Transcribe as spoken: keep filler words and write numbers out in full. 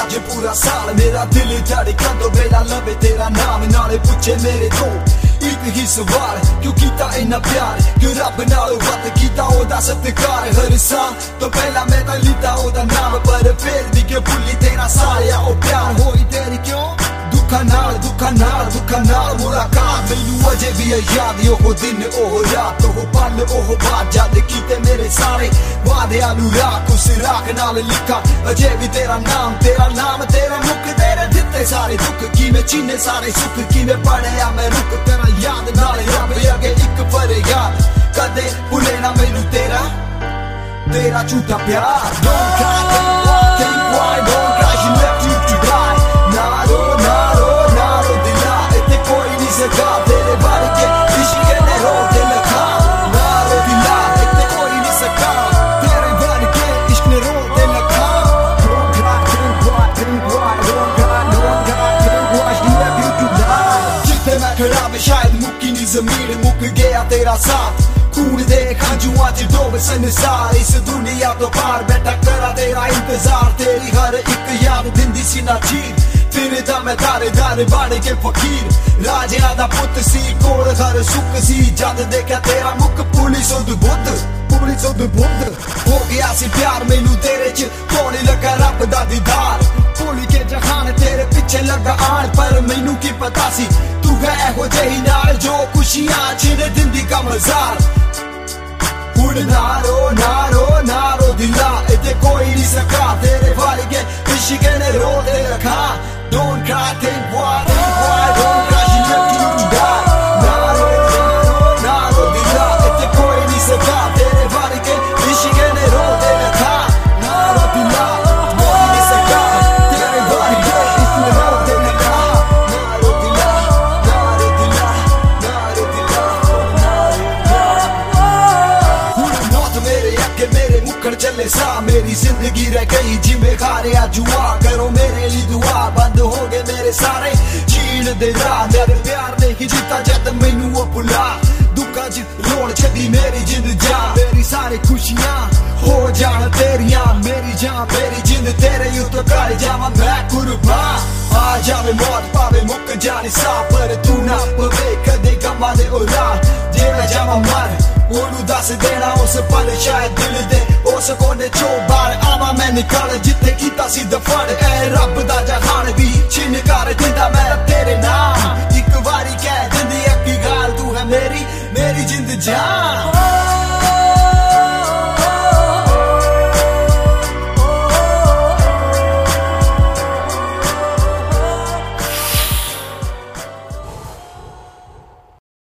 अज पूरा साल मेरा दिल धड़कन तो बेला लवे तेरा नाम नाले पूछे मेरे तो एक ही सवाल क्यों कीता इन्ना प्यार क्यों रब नालों वध कीता ओदा सत्कार हर साल तो पहला मैं तो लीता ओदा नाम पर फिर भी क्यों भुल्ली तेरा साया ओ प्यार होई तेरी क्यों दुखा नाल दुखा नाल दुखा नाल मुलाकात मैनू अजे भी याद ओह दिन ओह रात ओह पल ओह बात जद कीते मेरे सारे वादे आलू राख उस राख नाल लिखा अजे भी तेरा नाम तेरा नाम तेरे मुख तेरे दिते सारे दुख किवें चीने सारे सुख किवें पढ़िया मैं रुक तेरा याद नाल रब अगे इक फरियाद कदे भुले ना मैनू तेरा तेरा झूठा प्यार Don't cry, think why, think why, don't cry, she left you to die नारो नारो नारो दिला इत्ते कोई नहीं सका तेरे बारे के इश्क ने रो के लिखा नारो दिला इत्ते कोई नहीं सका तेरे बारे के इश्क ने रो के लिखा Don't cry, think why, think why, don't cry, don't cry, think why, she left you to die जिथे मैं खड़ा मैं शायद मुक्की नहीं ज़मीन मुक गया तेरा साथ खून दे खांजुआ च डोब संसार इस दुनिया तो पार बैठा करा तेरा इंतजार तेरी हर एक याद दिंदी सी ना चीर फिर दा मैं दारे दारे बाड़े के फकीर राजा दा पुत सी कोल हर सुख सी जद देखा तेरा मुख पुलिस उद बुद्ध पुलिस उद बुद्ध हो गया सी प्यार मैनू तेरे च कोने लगा रब दा दीदार कोली के जहान तेरे पीछे लगा आन पर मैनू की पता सी तू है हो जही नाल जो खुशियां छिड़ दिंदी का मजार हुण नारो नारो नारो दिला इत्ते कोई नहीं सका तेरे वाले के इश्क ने रो के रखा Don't cry, think why, think why, don't cry, she left you to die नारो नारो नारो दिला इत्ते कोई नहीं सका तेरे वाले के इश्क ने रो के रखा नारो दिला कोई नहीं सका तेरे वाले के इश्क ने रो के रखा नारो दिला नारो दिला नारो दिला नारो मौत मेरे अगे मेरे मुक्कड़ चले सा मेरी जिंदगी रह गई जिमें खारिया जुआ करो मेरे लिए दुआ बंद हो गए मेरे सारे जीण दे राह मेरे प्यार ने ही जीता जद मैनू वो भुला दुखा च रोण छदी मेरी जिंद जा मेरी सारी खुशियां हो जान तेरियां मेरी जान मेरी जिंद तेरे उत्ते कर जावां मैं कुर्बान आ जावे मौत पावे मुक जाने सा पर तू ना पवे कदे गमा दे ओरा जे मैं जावां मर ओनू दस देना उस पल शायद दिल दे उस कोने चो बाहर आवा मैं निकल जिथे कीता सी दफन ए रब दा जहान भी छिन कर दिंदा मैं तेरे नाम एक बारी कह दिंदी अक्की गाल तू है मेरी मेरी जिंद जान